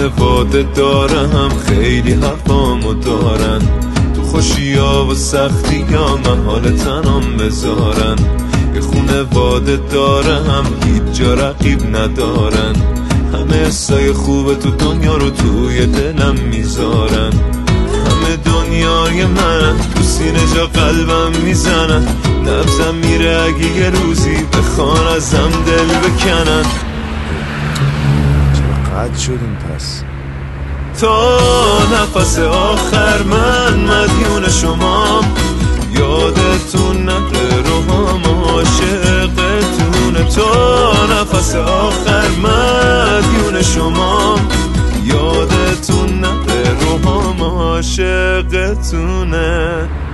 خونواده دارم خیلی حرفامو دارن، تو خوشیا و سختی یا محال تنام بذارن. یه خونواده دارم هیچ جا رقیب ندارن، همه حسای خوب تو دنیا رو توی دلم میذارن. همه دنیای من تو سینه جا قلبم میزنن، نبضم میره اگه یه روزی بخوان ازم دل بکنن. چرا قد شدیم پس؟ تا نفس آخر من مدیون شمام، یادتون نره روحام عاشقتونه. تا نفس آخر مدیون شمام، یادتون نره روحام عاشقتونه.